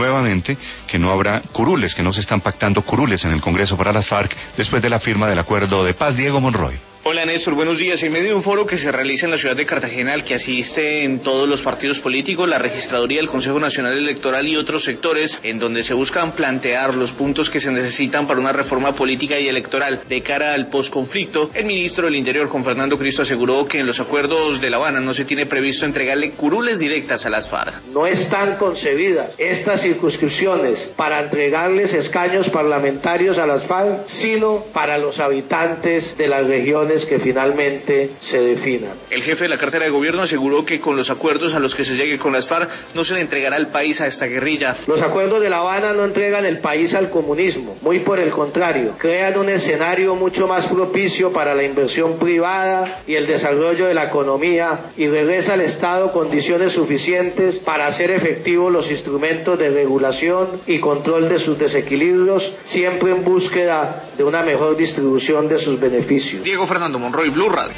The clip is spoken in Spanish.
nuevamente que no habrá curules, que no se están pactando curules en el Congreso para las FARC después de la firma del acuerdo de paz. Diego Monroy. Hola Néstor, buenos días. En medio de un foro que se realiza en la ciudad de Cartagena, al que asisten todos los partidos políticos, la Registraduría del Consejo Nacional Electoral y otros sectores, en donde se buscan plantear los puntos que se necesitan para una reforma política y electoral de cara al posconflicto, el ministro del Interior, Juan Fernando Cristo, aseguró que en los acuerdos de La Habana no se tiene previsto entregarle curules directas a las FARC. No están concebidas estas circunscripciones para entregarles escaños parlamentarios a las FARC, sino para los habitantes de las regiones que finalmente se definan. El jefe de la cartera de gobierno aseguró que con los acuerdos a los que se llegue con las FARC no se le entregará el país a esta guerrilla. Los acuerdos de La Habana no entregan el país al comunismo, muy por el contrario, crean un escenario mucho más propicio para la inversión privada y el desarrollo de la economía y regresa al Estado condiciones suficientes para hacer efectivos los instrumentos de regulación y control de sus desequilibrios, siempre en búsqueda de una mejor distribución de sus beneficios. Diego Fernando Monroy, Blue Radio.